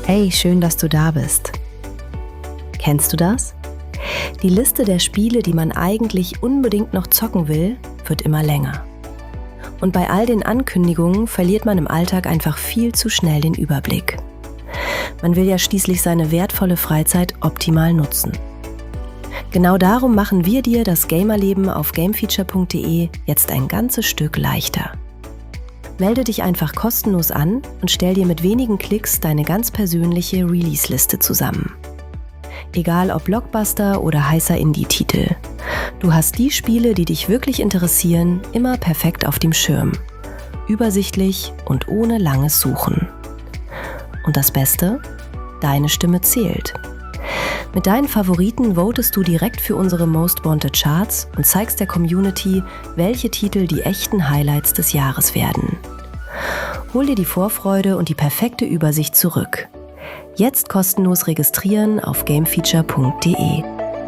Hey, schön, dass du da bist. Kennst du das? Die Liste der Spiele, die man eigentlich unbedingt noch zocken will, wird immer länger. Und bei all den Ankündigungen verliert man im Alltag einfach viel zu schnell den Überblick. Man will ja schließlich seine wertvolle Freizeit optimal nutzen. Genau darum machen wir dir das Gamerleben auf gamefeature.de jetzt ein ganzes Stück leichter. Melde dich einfach kostenlos an und stell dir mit wenigen Klicks deine ganz persönliche Release-Liste zusammen. Egal ob Blockbuster oder heißer Indie-Titel. Du hast die Spiele, die dich wirklich interessieren, immer perfekt auf dem Schirm. Übersichtlich und ohne langes Suchen. Und das Beste? Deine Stimme zählt. Mit deinen Favoriten votest du direkt für unsere Most Wanted Charts und zeigst der Community, welche Titel die echten Highlights des Jahres werden. Hol dir die Vorfreude und die perfekte Übersicht zurück. Jetzt kostenlos registrieren auf gamefeature.de.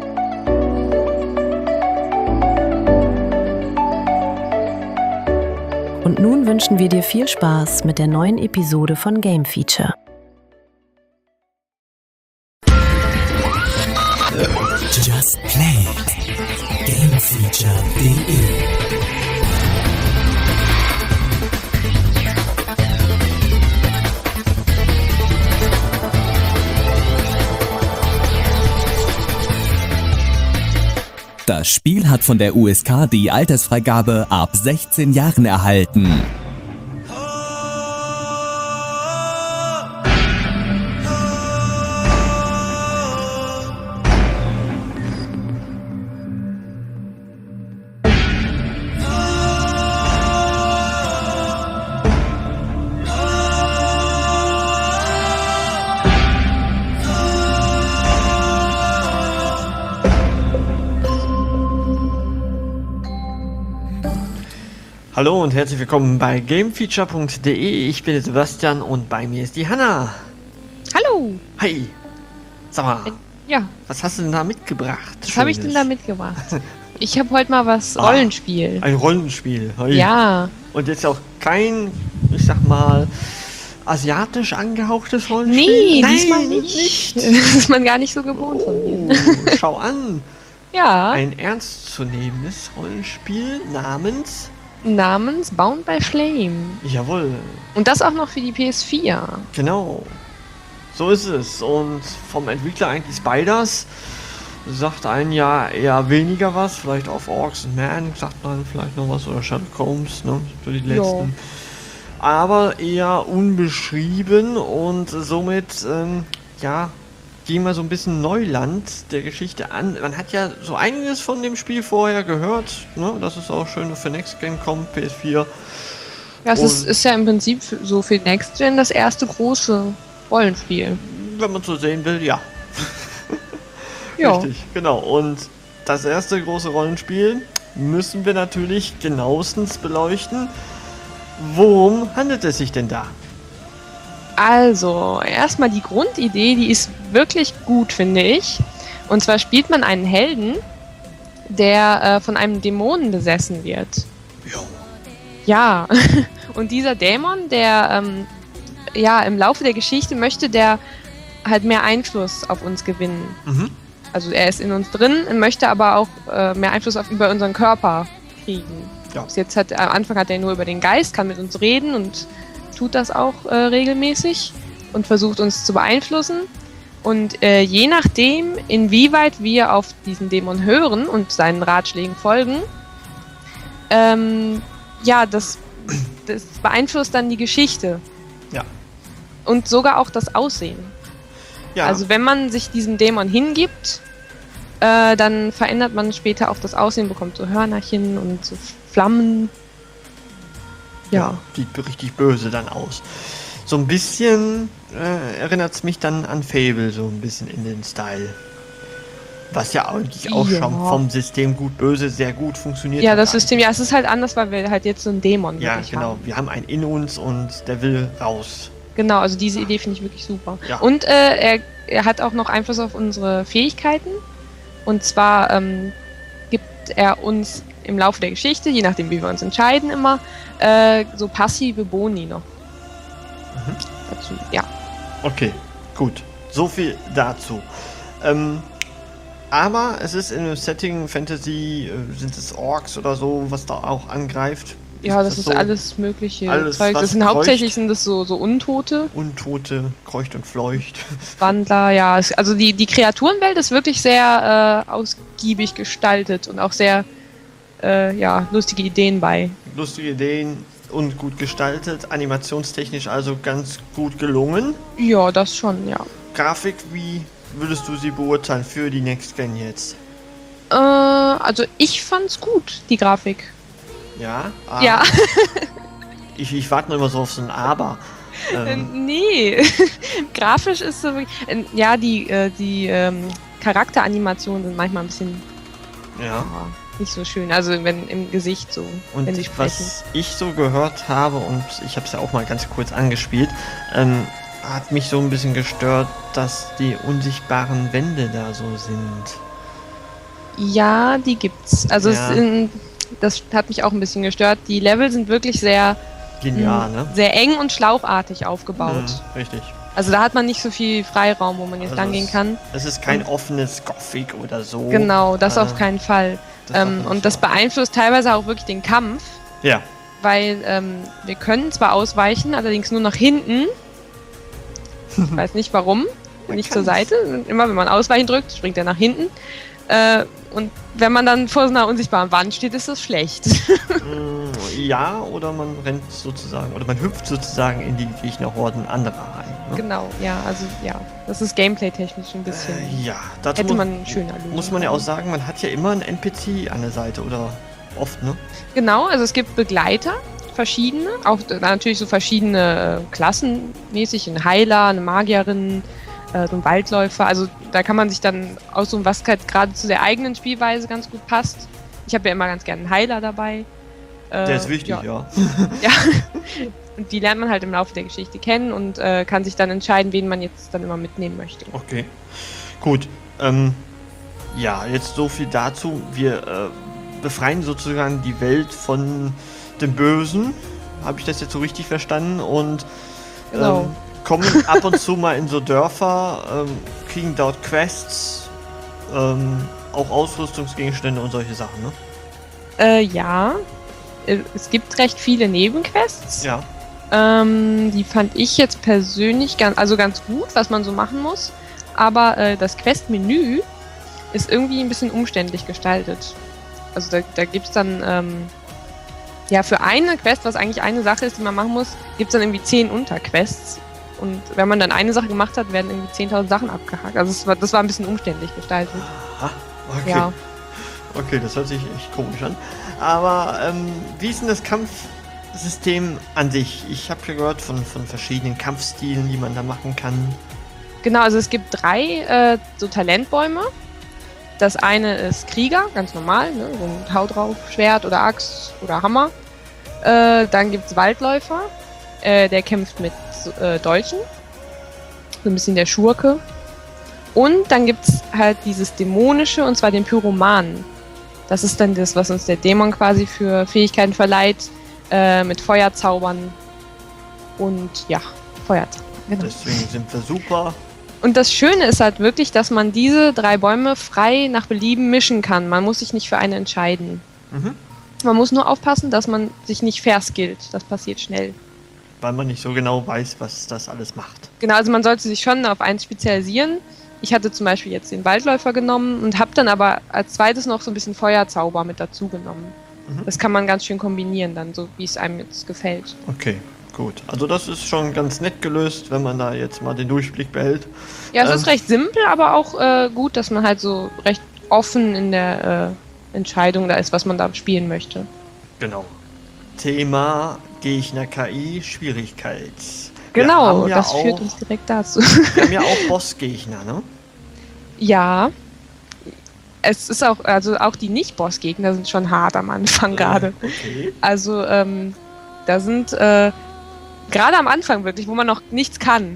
Und nun wünschen wir dir viel Spaß mit der neuen Episode von Game Feature. Just Play It. Gamefeature.de. Das Spiel hat von der USK die Altersfreigabe ab 16 Jahren erhalten. Hallo und herzlich willkommen bei gamefeature.de. Ich bin der Sebastian und bei mir ist die Hanna. Hallo! Hi! Sag mal, Ja, was hast du denn da mitgebracht? was habe ich denn da mitgebracht? Ich habe heute mal was Rollenspiel. Ein Rollenspiel. Hi. Ja. Und jetzt auch kein, ich sag mal, asiatisch angehauchtes Rollenspiel? Nee, Nein, diesmal nicht. Das ist man gar nicht so gewohnt von mir. Schau an. Ja, Ein ernstzunehmendes Rollenspiel namens... Bound by Flame. Jawohl. Und das auch noch für die PS4. Genau. So ist es. Und vom Entwickler eigentlich Spiders sagt ein Jahr eher weniger was. Vielleicht auf Orcs and Man sagt man vielleicht noch was. Oder Sherlock Holmes, ne? So die letzten. Jo. Aber eher unbeschrieben und somit, gehen wir so ein bisschen Neuland der Geschichte an. Man hat ja so einiges von dem Spiel vorher gehört, ne? Dass es auch schön für Next Game kommt, PS4. Ja, es ist ja im Prinzip so für Next Gen das erste große Rollenspiel. Wenn man so sehen will, ja. Ja. Richtig, genau. Und das erste große Rollenspiel müssen wir natürlich genauestens beleuchten. Worum handelt es sich denn da? Also, erstmal die Grundidee, die ist wirklich gut, finde ich. Und zwar spielt man einen Helden, der von einem Dämonen besessen wird. Ja, und dieser Dämon, der im Laufe der Geschichte möchte der halt mehr Einfluss auf uns gewinnen. Mhm. Also er ist in uns drin, möchte aber auch mehr Einfluss über unseren Körper kriegen. Ja. Bis jetzt am Anfang hat er nur über den Geist, kann mit uns reden und tut das auch regelmäßig und versucht uns zu beeinflussen. Und je nachdem, inwieweit wir auf diesen Dämon hören und seinen Ratschlägen folgen, das beeinflusst dann die Geschichte. Ja. Und sogar auch das Aussehen. Ja. Also wenn man sich diesem Dämon hingibt, dann verändert man später auch das Aussehen, bekommt so Hörnerchen und so Flammen. Ja. Sieht richtig böse dann aus. So ein bisschen erinnert es mich dann an Fable, so ein bisschen in den Style. Was ja eigentlich auch schon vom System gut-böse sehr gut funktioniert. Ja, das System, es ist halt anders, weil wir halt jetzt so einen Dämon genau. haben. Wir haben einen in uns und der will raus. Genau, also diese Idee finde ich wirklich super. Ja. Und er hat auch noch Einfluss auf unsere Fähigkeiten. Und zwar gibt er uns im Laufe der Geschichte, je nachdem wie wir uns entscheiden immer, so passive Boni noch. Mhm. Dazu, ja. Okay. Gut, so viel dazu. Aber es ist in einem Setting Fantasy, sind es Orks oder so, was da auch angreift. Ja, das ist so alles mögliche alles, Zeug. was Das sind kreucht? hauptsächlich sind das so Untote, Untote, kreucht und fleucht. Wandler, ja. Also die Kreaturenwelt ist wirklich sehr ausgiebig gestaltet und auch sehr lustige Ideen bei. Lustige Ideen und gut gestaltet, animationstechnisch also ganz gut gelungen. Ja, das schon, ja. Grafik, wie würdest du sie beurteilen für die Next Gen jetzt? Also ich fand's gut, die Grafik. Ja? Ja. Ich warte noch immer so auf so ein Aber. Nee. Grafisch ist so wirklich. Ja, die Charakteranimationen sind manchmal ein bisschen nicht so schön. Also wenn im Gesicht so, und wenn sie sprechen. Was ich so gehört habe, und ich habe es ja auch mal ganz kurz angespielt, hat mich so ein bisschen gestört, dass die unsichtbaren Wände da so sind. Ja, die gibt's. Also das hat mich auch ein bisschen gestört. Die Level sind wirklich sehr genial, ne? Sehr eng und schlauchartig aufgebaut. Richtig. Also da hat man nicht so viel Freiraum, wo man jetzt lang gehen kann. Es ist kein offenes Gothic oder so. Genau, das auf keinen Fall. Und das beeinflusst teilweise auch wirklich den Kampf. Ja. Weil wir können zwar ausweichen, allerdings nur nach hinten. Ich weiß nicht warum. Nicht zur Seite. Immer wenn man ausweichen drückt, springt er nach hinten. Und wenn man dann vor so einer unsichtbaren Wand steht, ist das schlecht. Ja, oder man rennt sozusagen, oder man hüpft sozusagen in die Gegnerhorden anderer rein. Ne? Genau, ja, also ja, das ist gameplay-technisch ein bisschen. Ja, dazu hätte man schöner lösen. Muss man ja auch sagen, man hat ja immer einen NPC an der Seite, oder oft, ne? Genau, also es gibt Begleiter, verschiedene, auch natürlich so verschiedene klassenmäßig, ein Heiler, eine Magierin, so ein Waldläufer, also da kann man sich dann aussuchen, was halt gerade zu der eigenen Spielweise ganz gut passt. Ich habe ja immer ganz gerne einen Heiler dabei. Der ist wichtig, ja. Ja. Und die lernt man halt im Laufe der Geschichte kennen und kann sich dann entscheiden, wen man jetzt dann immer mitnehmen möchte. Okay, gut. Ja, jetzt so viel dazu. Wir befreien sozusagen die Welt von dem Bösen. Habe ich das jetzt so richtig verstanden? Und genau. Kommen ab und zu mal in so Dörfer, kriegen dort Quests, auch Ausrüstungsgegenstände und solche Sachen, ne? Ja. Es gibt recht viele Nebenquests. Ja. Die fand ich jetzt persönlich ganz gut, was man so machen muss. Aber das Quest-Menü ist irgendwie ein bisschen umständlich gestaltet. Also da gibt es dann, für eine Quest, was eigentlich eine Sache ist, die man machen muss, gibt es dann irgendwie 10 Unterquests. Und wenn man dann eine Sache gemacht hat, werden irgendwie 10.000 Sachen abgehakt. Also das war ein bisschen umständlich gestaltet. Aha, okay. Ja. Okay, das hört sich echt komisch an. Aber wie ist denn das Kampfsystem an sich? Ich habe ja gehört von verschiedenen Kampfstilen, die man da machen kann. Genau, also es gibt 3 so Talentbäume. Das eine ist Krieger, ganz normal, ne? So ein Hau drauf, Schwert oder Axt oder Hammer. Dann gibt es Waldläufer, der kämpft mit Dolchen. So ein bisschen der Schurke. Und dann gibt es halt dieses Dämonische, und zwar den Pyromanen. Das ist dann das, was uns der Dämon quasi für Fähigkeiten verleiht, mit Feuerzaubern und Feuerzaubern. Genau. Deswegen sind wir super. Und das Schöne ist halt wirklich, dass man diese 3 Bäume frei nach Belieben mischen kann. Man muss sich nicht für eine entscheiden. Mhm. Man muss nur aufpassen, dass man sich nicht verskillt. Das passiert schnell. Weil man nicht so genau weiß, was das alles macht. Genau, also man sollte sich schon auf eins spezialisieren. Ich hatte zum Beispiel jetzt den Waldläufer genommen und habe dann aber als zweites noch so ein bisschen Feuerzauber mit dazu genommen. Mhm. Das kann man ganz schön kombinieren dann, so wie es einem jetzt gefällt. Okay, gut. Also das ist schon ganz nett gelöst, wenn man da jetzt mal den Durchblick behält. Ja, es ist recht simpel, aber auch gut, dass man halt so recht offen in der Entscheidung da ist, was man da spielen möchte. Genau. Thema Gegner-KI, Schwierigkeit. Genau, das führt uns direkt dazu. Wir haben ja auch Bossgegner, ne? Ja. Es ist auch, also auch die Nicht-Boss-Gegner sind schon hart am Anfang gerade. Okay. Also, da sind gerade am Anfang wirklich, wo man noch nichts kann,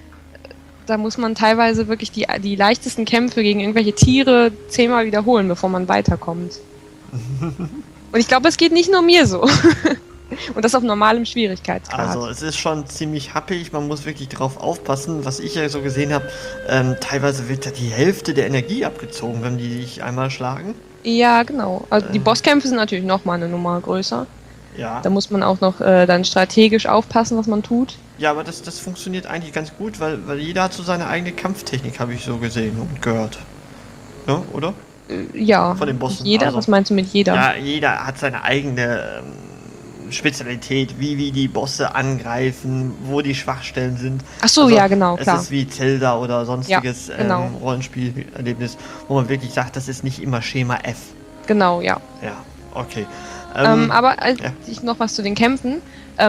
da muss man teilweise wirklich die leichtesten Kämpfe gegen irgendwelche Tiere 10-mal wiederholen, bevor man weiterkommt. Und ich glaube, es geht nicht nur mir so. Und das auf normalem Schwierigkeitsgrad. Also es ist schon ziemlich happig, man muss wirklich drauf aufpassen. Was ich ja so gesehen habe, teilweise wird da die Hälfte der Energie abgezogen, wenn die dich einmal schlagen. Ja, genau. Also die Bosskämpfe sind natürlich noch mal eine Nummer größer. Ja. Da muss man auch noch dann strategisch aufpassen, was man tut. Ja, aber das funktioniert eigentlich ganz gut, weil jeder hat so seine eigene Kampftechnik, habe ich so gesehen und gehört. Ja, oder? Ja. Von den Bossen. Jeder? Also, Was meinst du mit jeder? ja, jeder hat seine eigene Spezialität, wie die Bosse angreifen, wo die Schwachstellen sind. Ach so, ja, genau, klar. Es ist wie Zelda oder sonstiges Ja, genau. Rollenspielerlebnis, wo man wirklich sagt, das ist nicht immer Schema F. Genau, ja. Ja, okay. Aber ich noch was zu den Kämpfen.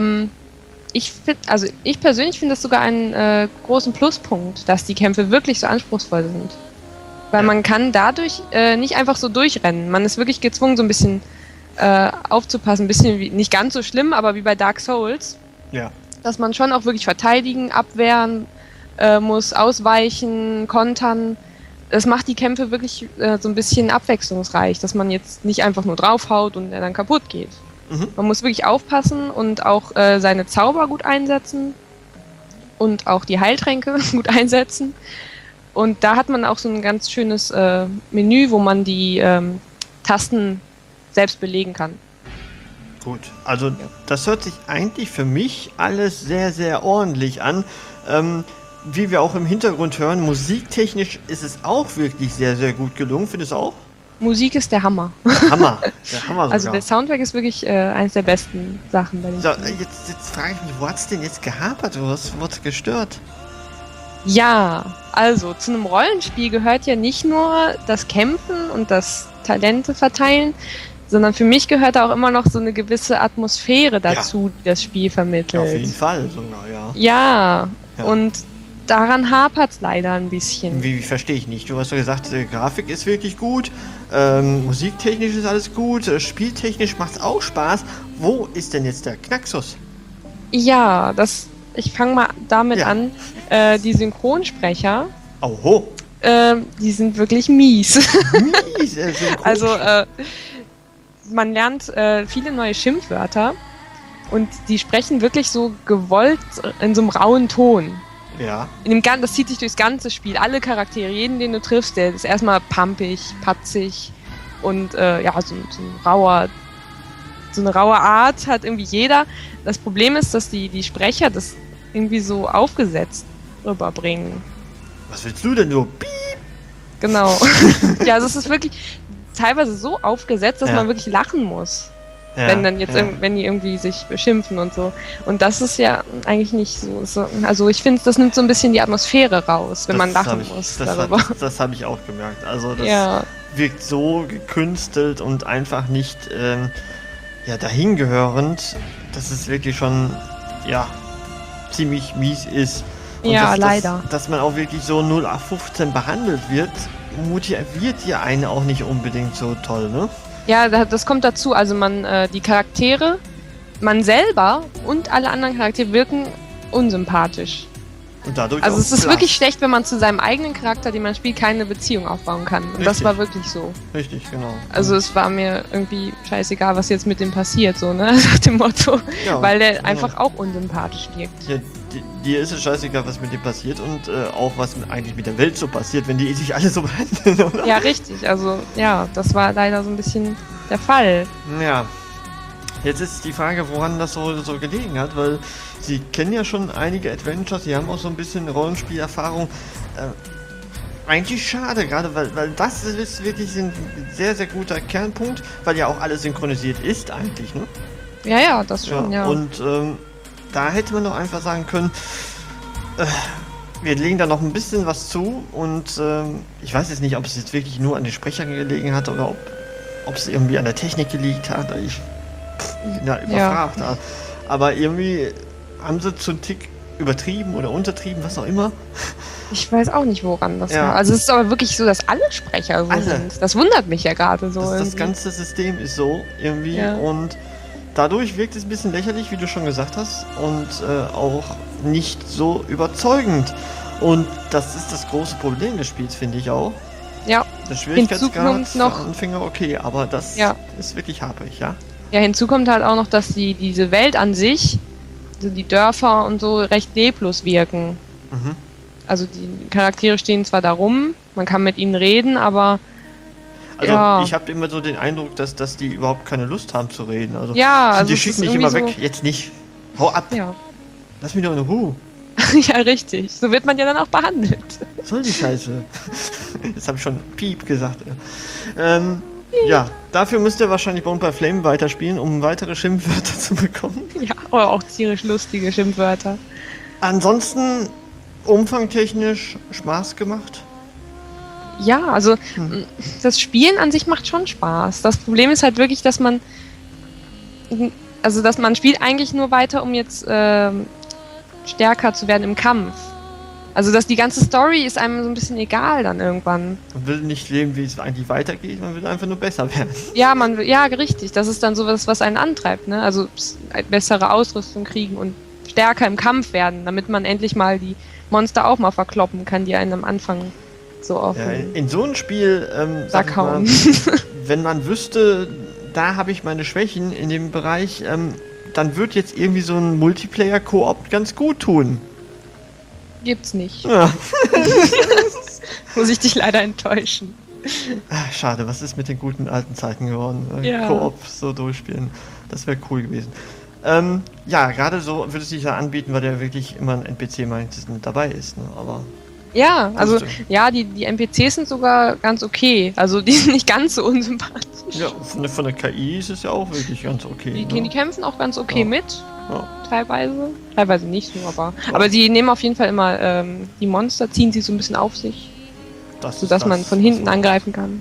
Ich persönlich finde das sogar einen großen Pluspunkt, dass die Kämpfe wirklich so anspruchsvoll sind. Weil man kann dadurch nicht einfach so durchrennen. Man ist wirklich gezwungen, so ein bisschen aufzupassen. Ein bisschen wie, nicht ganz so schlimm, aber wie bei Dark Souls. Ja. Dass man schon auch wirklich verteidigen, abwehren muss, ausweichen, kontern. Das macht die Kämpfe wirklich so ein bisschen abwechslungsreich, dass man jetzt nicht einfach nur draufhaut und er dann kaputt geht. Mhm. Man muss wirklich aufpassen und auch seine Zauber gut einsetzen und auch die Heiltränke gut einsetzen. Und da hat man auch so ein ganz schönes Menü, wo man die Tasten selbst belegen kann. Gut, also das hört sich eigentlich für mich alles sehr, sehr ordentlich an. Wie wir auch im Hintergrund hören, musiktechnisch ist es auch wirklich sehr, sehr gut gelungen. Findest du auch? Musik ist der Hammer. Hammer, der Hammer sogar. Also der Soundtrack ist wirklich eines der besten Sachen bei den So, Spielen. jetzt frage ich mich, wo hat es denn jetzt gehapert? Was wurde gestört? Ja, also zu einem Rollenspiel gehört ja nicht nur das Kämpfen und das Talente verteilen, sondern für mich gehört da auch immer noch so eine gewisse Atmosphäre dazu, die das Spiel vermittelt. Auf jeden Fall sogar, ja. Ja, Ja. und daran hapert es leider ein bisschen. Wie verstehe ich nicht? Du hast ja gesagt, Grafik ist wirklich gut, musiktechnisch ist alles gut, spieltechnisch macht es auch Spaß. Wo ist denn jetzt der Knacksus? Ja, ich fange mal damit an, die Synchronsprecher, Oho, die sind wirklich mies. mies, Also man lernt viele neue Schimpfwörter und die sprechen wirklich so gewollt in so einem rauen Ton. ja, Das zieht sich durchs ganze Spiel. Alle Charaktere, jeden, den du triffst, der ist erstmal pampig, patzig und so eine raue Art hat irgendwie jeder. Das Problem ist, dass die Sprecher das irgendwie so aufgesetzt rüberbringen. was willst du denn so? Piep. Genau. Ja, also es ist wirklich teilweise so aufgesetzt, dass man wirklich lachen muss. Ja, Wenn die irgendwie sich beschimpfen und so. Und das ist ja eigentlich nicht so. Also ich finde, das nimmt so ein bisschen die Atmosphäre raus, wenn man lachen muss darüber. Das habe ich auch gemerkt. Also das wirkt so gekünstelt und einfach nicht dahingehörend, dass es wirklich schon ziemlich mies ist. Und leider. Dass man auch wirklich so 0815 behandelt wird, motiviert ja einen auch nicht unbedingt so toll, ne? Ja, das kommt dazu. Also die Charaktere, man selber und alle anderen Charaktere wirken unsympathisch. Und dadurch Also auch es ist blass. wirklich schlecht, wenn man zu seinem eigenen Charakter, den man spielt, keine Beziehung aufbauen kann. Und das Richtig. war wirklich so. Richtig, genau. Also es war mir irgendwie scheißegal, was jetzt mit dem passiert, so, ne? Nach dem Motto. Ja, Weil der genau. einfach auch unsympathisch wirkt. Ja, dir ist es scheißegal, was mit dir passiert und auch was eigentlich mit der Welt so passiert, wenn die sich alle so behandeln, oder? Ja, richtig. Also ja, das war leider so ein bisschen der Fall. Ja. Jetzt ist die Frage, woran das so gelegen hat, weil sie kennen ja schon einige Adventures, sie haben auch so ein bisschen Rollenspielerfahrung. Eigentlich schade, gerade weil das ist wirklich ein sehr, sehr guter Kernpunkt, weil ja auch alles synchronisiert ist eigentlich, ne? Ja, das schon, ja. Und da hätte man doch einfach sagen können, wir legen da noch ein bisschen was zu und ich weiß jetzt nicht, ob es jetzt wirklich nur an den Sprechern gelegen hat oder ob es irgendwie an der Technik gelegen hat. Ich bin da überfragt. Ja. Aber irgendwie haben sie zu einen Tick übertrieben oder untertrieben, was auch immer. Ich weiß auch nicht, woran das war. Also es ist aber wirklich so, dass alle Sprecher so sind. Das wundert mich ja gerade so. Das ganze System ist so irgendwie und dadurch wirkt es ein bisschen lächerlich, wie du schon gesagt hast, und auch nicht so überzeugend. Und das ist das große Problem des Spiels, finde ich auch. Ja. Der Schwierigkeitsgrad für Anfänger okay, aber das ist wirklich haprig, ja? Ja, hinzu kommt halt auch noch, dass diese Welt an sich, also die Dörfer und so, recht leblos wirken. Mhm. Also die Charaktere stehen zwar da rum, man kann mit ihnen reden, aber Also ja. ich habe immer so den Eindruck, dass die überhaupt keine Lust haben zu reden. Also Ja, also die es schicken ist mich immer irgendwie weg. Jetzt nicht. Hau ab. Ja. Lass mich doch in Ruhe. Ja, richtig. So wird man ja dann auch behandelt. Was soll die Scheiße? Jetzt habe ich schon Piep gesagt. Ja, dafür müsst ihr wahrscheinlich Bound by Flame weiterspielen, um weitere Schimpfwörter zu bekommen. Ja, aber auch tierisch lustige Schimpfwörter. Ansonsten umfangtechnisch Spaß gemacht. Ja, also das Spielen an sich macht schon Spaß. Das Problem ist halt wirklich, dass man spielt eigentlich nur weiter, um jetzt stärker zu werden im Kampf. Also dass die ganze Story ist einem so ein bisschen egal dann irgendwann. Man will nicht leben, wie es eigentlich weitergeht, man will einfach nur besser werden. Ja, ja, richtig. Das ist dann sowas, was einen antreibt, ne? Also bessere Ausrüstung kriegen und stärker im Kampf werden, damit man endlich mal die Monster auch mal verkloppen kann, die einen am Anfang so auf Ja, in so einem Spiel, Sack hauen. Wenn man wüsste, da habe ich meine Schwächen in dem Bereich, dann wird jetzt irgendwie so ein Multiplayer-Koop ganz gut tun. Gibt's nicht. Ja. Muss ich dich leider enttäuschen. Ach, schade, was ist mit den guten alten Zeiten geworden? Ja. Koop so durchspielen, das wäre cool gewesen. Ja, gerade so würde es sich ja anbieten, weil der wirklich immer ein NPC meistens mit dabei ist, ne? Aber Ja, also stimmt. ja, die NPCs sind sogar ganz okay. Also die sind nicht ganz so unsympathisch. ja, von der KI ist es ja auch wirklich ganz okay. Die kämpfen auch ganz okay Ja. mit, Ja. teilweise. Teilweise nicht so, aber sie nehmen auf jeden Fall immer die Monster, ziehen sie so ein bisschen auf sich, sodass man von hinten angreifen kann.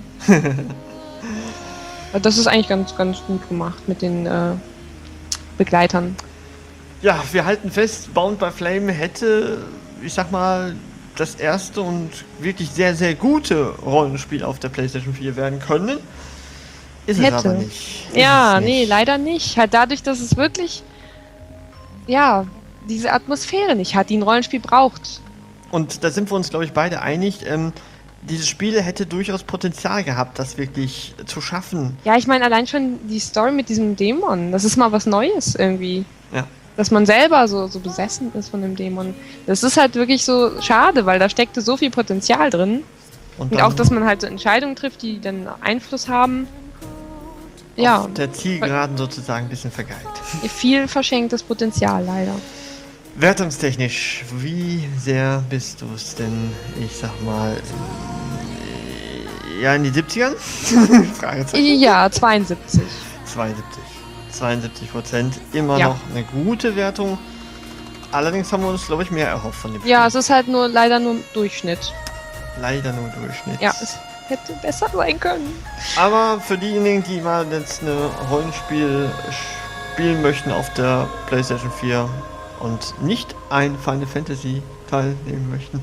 Das ist eigentlich ganz, ganz gut gemacht mit den Begleitern. Ja, wir halten fest, Bound by Flame hätte, ich sag mal, das erste und wirklich sehr, sehr gute Rollenspiel auf der PlayStation 4 werden können. Ist es Hätte. aber nicht. Ja, Ist es nee, nicht. leider nicht. Halt dadurch, dass es wirklich, ja, diese Atmosphäre nicht hat, die ein Rollenspiel braucht. Und da sind wir uns, glaube ich, beide einig. Dieses Spiel hätte durchaus Potenzial gehabt, das wirklich zu schaffen. Ja, ich meine, allein schon die Story mit diesem Dämon, das ist mal was Neues irgendwie. Ja. Dass man selber so besessen ist von dem Dämon. Das ist halt wirklich so schade, weil da steckte so viel Potenzial drin. Und dann auch, dass man halt so Entscheidungen trifft, die dann Einfluss haben. Ja, auf der Zielgeraden sozusagen ein bisschen vergeigt. viel verschenktes Potenzial, leider. Wertungstechnisch, wie sehr bist du es denn, ich sag mal, ja, in die 70ern? Fragezeichen. Ja, 72. 72%, immer Ja. noch eine gute Wertung. Allerdings haben wir uns, glaube ich, mehr erhofft von dem Ja, Spiel. es ist halt leider nur Durchschnitt. Leider nur Durchschnitt. Ja, es hätte besser sein können. Aber für diejenigen, die mal jetzt eine Rollenspiel spielen möchten auf der PlayStation 4 und nicht ein Final Fantasy teilnehmen möchten,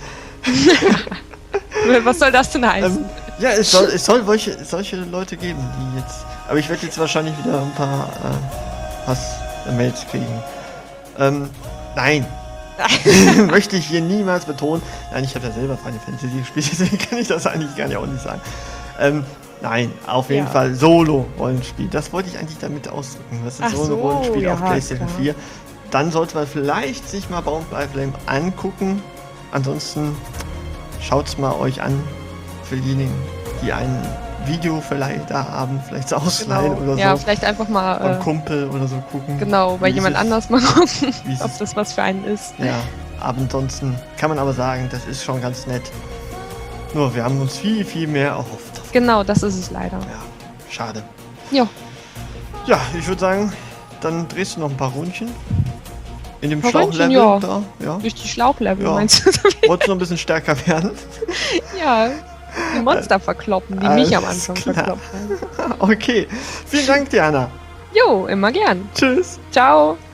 Was soll das denn heißen? ja, es soll solche Leute geben, die jetzt. Aber ich werde jetzt wahrscheinlich wieder ein paar Hass-Mails kriegen. Nein. Möchte ich hier niemals betonen. Nein, ich habe ja selber Final Fantasy gespielt, deswegen kann ich das eigentlich gar nicht auch nicht sagen. Nein, auf jeden Ja. Fall Solo-Rollenspiel. Das wollte ich eigentlich damit ausdrücken. Das ist Ach so ein so, Rollenspiel ja, auf PlayStation klar. 4. Dann sollte man vielleicht sich mal Bound by Flame angucken. Ansonsten schaut's mal euch an. Für diejenigen, die ein Video vielleicht da haben, vielleicht ausleihen oder Ja, so. vielleicht einfach mal Beim Kumpel oder so gucken. genau, bei wie jemand es- anders mal gucken, wie es ob ist. das was für einen ist. Ja, aber ansonsten kann man aber sagen, das ist schon ganz nett. Nur wir haben uns viel, viel mehr erhofft. Genau, das ist es leider. Ja, schade. Ja, Ja, ich würde sagen, dann drehst du noch ein paar Rundchen. In dem Paar Rundchen, Schlauchlevel ja. da. Ja. durch die Schlauchlevel Ja. meinst du? Wolltest du noch ein bisschen stärker werden? Ja, die Monster verkloppen, die mich am Anfang Alles klar. verkloppt haben. Okay. Vielen Dank, Diana. Jo, immer gern. Tschüss. Ciao.